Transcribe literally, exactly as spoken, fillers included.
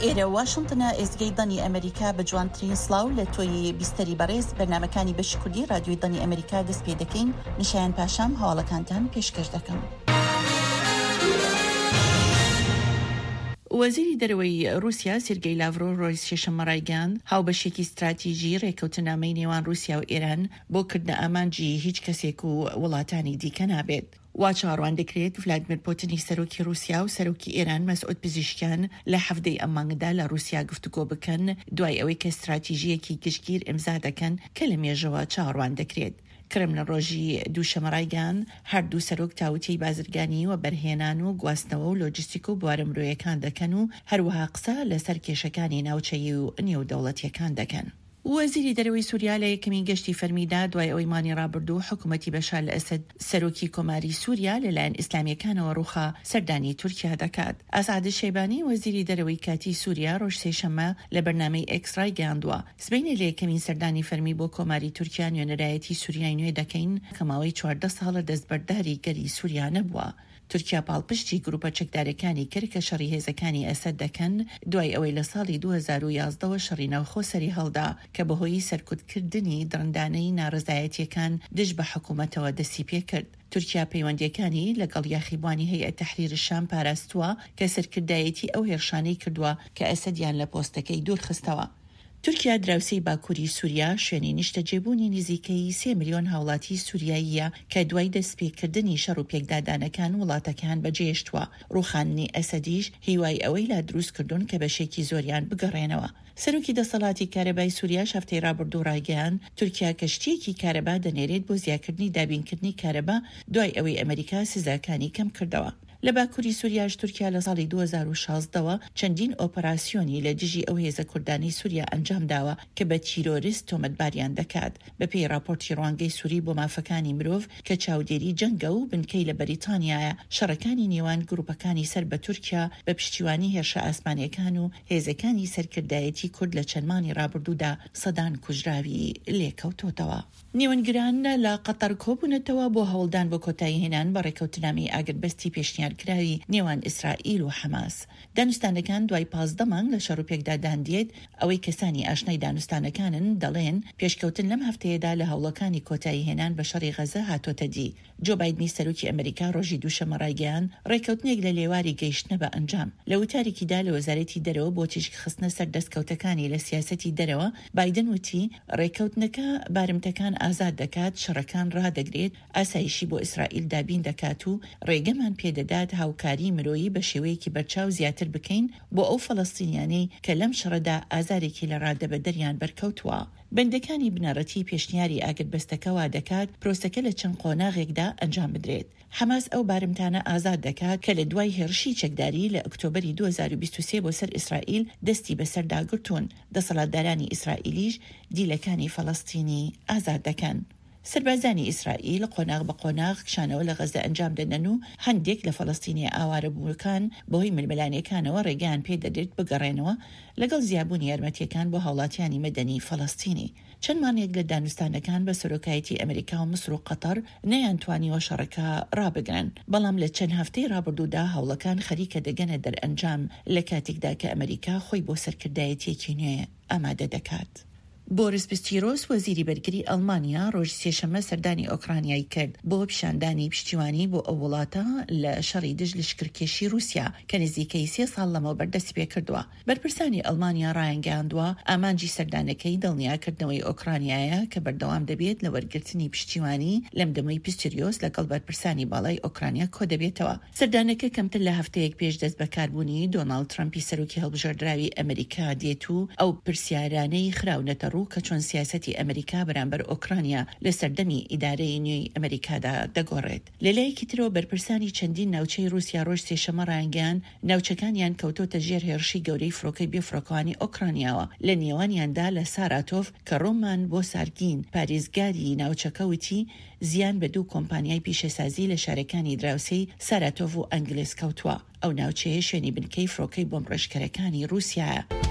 ئێرە واشنتنە ئێزگەی دەنی ئەمریکا بە جوانترین سڵاو لە تۆی بیستەری بەڕێز بەرنامەکانی بەشی کوردی رادیۆی دەنی ئەمریکا دەست پێ دەکەین. نیشایان پاشام هەواڵەکانتان پێشکەش دەکەم. وەزیری دەرەوەی رووسیا سێرگەی لاڤرۆ ڕۆژ شێشەممە ڕایگەاند هاوبەشێکی استراتیژی ڕێکەوتنامەی نێوان رووسیا و ئێران بۆ کردنە ئامانجی هیچ کەسێک و وڵاتانی دیکە نابێت. وا چاڕوان دەکرێت ڤلادیمیر پوتینی سەرۆکی رووسیا و سەرۆکی ئێران مەسعود پزیشکیان لە هەفتەی ئەم مانگەدا لە رووسیا گفتوگۆ بکەن دوای ئەوەی کە استراتیژیەکی گشتگیر ئیمزا دەکەن کە لە مێژەوە چاڕوان دەکرێت. کرم لە ڕۆژی دووشەمە ڕایگەاند هەردوو سەرۆک تاوتی بازرگانی و بەرهێنان و گواستنەوە و لۆجستیک و بوارە مرۆیەکان دەکەن و هەروەها قسە لەسەر کێشەکانی ناوچەیی و نێودەوڵەتیەکان دەکەن. وەزیری دەرەوەی سووریا لە یەکەمین گەشتی فەرمیدا دوای ئەوەی مانی ڕابردوو حکوومەتی بەشار لە ئەسەد سەرۆکی کۆماری سووریا لەلایەن ئیسلامیەکانەوە ڕووخا سەردانی تورکیا دەکات. ئاسعاد شەیبانی وەزیری دەرەوەی کاتی سووریا ڕۆژ سێشەممە لە بەرنامەی ئێکس ڕایگەاندووە سبەینێ لە یەکەمین سەردانی فەرمی بۆ کۆماری تورکیا نوێنەرایەتی سووریای نوێ دەکەین کە ماوەی چواردە ساڵە دەستبەرداری گەری سووریا نەبووە. تورکیا پاڵپشتی گروپە چەکدارەکانی کرد کە شەڕی هێزەکانی ئەسەد دەکەن دوای ئەوەی لە ساڵی دوو هەزار و یازدەوە شەڕی ناوخۆ سەری هەڵدا کە بەهۆی سەرکوتکردنی دڕندانەی ناڕزایەتیەکان دژ بە حکوومەتەوە دەستی پێ کرد. تورکیا پەیوەندیەکانی لەگەڵ یاخیبوانی هەیئەت تەحریر شام پاراستووە کە سەرکردایەتی ئەو هێرشانەی کردووە کە ئەسەدیان لە پۆستەکەی دوورخستەوە. تورکیا دراوسەی باکووری سووریا شوێنی نیشتەجێبوونی نزیکەی سێ ملیۆن هاوڵاتی سووریاییە کە دوای دەستپێکردنی شەڕ و پێکدادانەکان وڵاتەکان بەجێشتووە. ڕوخاندنی ئەسەدیش هیوای ئەوەی لا دروستکردون کە بەشێکی زۆریان بگەڕێنەوە. سەرۆکی دەسەڵاتی کارەبای سووریا هەفتەی ڕابردوو ڕایگەیاند تورکیا کەشتیەکی کارەبا دەنێرێت بۆ زیادکردنی دابینکردنی کارەبا دوای ئەوەی ئەمریکا سزاکانی کەم کردەوە. لە باکووری سووریاش تورکیا لە ساڵی دوو هەزار و شازدەوە چەندین ئۆپەراسیۆنی لە دژی ئەو هێزە کوردانی سووریا ئەنجام داوە کە بە تیرۆریست تۆمەتباریان دەکات بەپێی راپۆرتی ڕوانگەی سووری بۆ مافەکانی مرۆڤ کە چاودێری جەنگە و بنکەی لە بەریتانیایە. شەڕەکانی نێوان گروپەکانی سەر بە تورکیا بە پشتیوانی هێرشە ئاسمانیەکان و هێزەکانی سەرکردایەتی کورد لە چەندمانی ڕابردوودا سەدان کوژراوی لێکەوتۆتەوە. نیوەنگران لە قەتەر کۆبوونەتەوە بۆ هەوڵدان بۆ کۆتایی هێنان بە ڕێکەوتنامی ئاگربەستی پێشنیارکراوی نێوان ئیسرائیل و حەماس. دانوستانەکان دوای پازدە مانگ لە شەڕ و پێکدادان دێت ئەوەی کەسانی ئاشنای دانوستانەکانن دەڵێن پێشکەوتن لەم هەفتەیەدا لە هەوڵەکانی کۆتایی هێنان بە شەڕی غەزە هاتۆتە دی. جۆ بایدنی سەرۆکی ئەمریکا ڕۆژی دووشەممە ڕایگەیاند ڕێکەوتنێک لە لێواری گەیشتنە بە ئەنجام. لە وتارێکیدا لە وەزارەتی دەرەوە بۆ تیشک خستنە سەر دەستکەوتەکانی لە سیاسەتی دەرەوە بایدن وتی ڕێکەوتنەکە بارمتەکان ئازاد دەکات، شەڕەکان ڕادەگرێت، ئاسایشی بۆ ئیسرائیل دابین دەکات و ڕێگەمان پێدەدات هاوکاری مرۆیی بە شێوەیەکی بەرچاو زیاتر بکەین بۆ ئەو فەڵەستینیانەی کە لەم شەڕەدا ئازارێکی لە ڕادەبەدەریان بەرکەوتووە. بەندەکانی بنەڕەتی پێشنیاری ئاگربەستەکە وا دەکات پرۆسەکە لە چەند قۆناغێکدا ئەنجام بدرێت. حەماس ئەو بارمتانە ئازاد دەکات کە لە دوای هێرشی چەکداری لە ئۆکتۆبەری دوو هەزار و بیست و سێ بۆ سەر ئیسرائیل دەستی بەسەر داگرتوون. دەسەڵاتدارانی ئیسرائیلیش دیلەکانی فەڵەستینی ئازاد دەکەن. سربازانی ئیسرائیل قۆناغ بە قۆناغ کشانەوە لە غەزە ئەنجام دەدەن و هەندێک لە فەڵەستینی ئاوارە بووەکان بەهۆی ململانیەکانەوە ڕێگەیان پێدەدرێت بگەڕێنەوە لەگەڵ زیابوونی یارمەتیەکان بۆ هاوڵاتیانی مەدەنی فەڵەستینی. چەند مانێک لە دانوستانەکان بە سەرۆکایەتی ئەمریکا و مسر و قەتەر نەیانتوانیوە شەڕەکە ڕابگرن، بەڵام لە چەند هەفتەی ڕابردوودا هەوڵەکان خەریکە دەگەنە دەرئەنجام لە کاتێکدا کە ئەمریکا خۆی بۆ سەرکردایەتیەکی نوێ ئامادە دەکات. بۆریس پیسچیرۆس وەزیری بەرگری ئەڵمانیا ڕۆژ سێشەممە سەردانی ئۆکرانیایی کرد بۆ پیشاندانی پشتیوانی بۆ ئەو وڵاتە لە شەڕی دژ لشکرکێشی رووسیا کە نزیکەی سێ ساڵ لەمەوە بەردەست پێ کردووە. بەرپرسانی ئەڵمانیا ڕایانگەاندووە ئامانجی سەردانەکەی دڵنیاکردنەوەی ئۆکرانیایە کە بەردەوام دەبێت لە وەرگرتنی پشتیوانی لەم دەمەی پیسچیرۆس لەگەڵ بەرپرسانی باڵای ئۆکرانیا کۆ دەبێتەوە. سەردانەکە کەمتر لە هەفتەیەک پێش دەست بەکاربوونی دۆناڵد ترامپی سەرۆکی هەڵبژێردراوی ئەمریکا دێت و ئەو پرسیارانەی خراونەتە ڕوو کە چۆن سیاسەتی ئەمریکا بەرامبەر ئۆکرانیا لە سەردەمی ئیدارەی نوێی ئەمریکادا دەگۆڕێت. لەلایەکی ترەوە بەرپرسانی چەندین ناوچەی رووسیا ڕۆژ سێشەممە ڕایگەیاند ناوچەکانیان کەوتۆتە ژێر هێرشی گەورەی فڕۆکەی بێفڕۆکەوانی ئۆکرانیاوە. لە نێوانیاندا لە ساراتۆف کە ڕۆمان بۆ سارگین پارێزگاری ناوچەکە وتی زیان بە دوو کۆمپانیای پیشەسازی لە شارەکانی دراوسەی ساراتۆف و ئەنگلس کەوتووە. ئەو ناوچەیە شوێنی بنکەی فڕۆکەی بۆمڕێژکەرەکانی رووسیایە.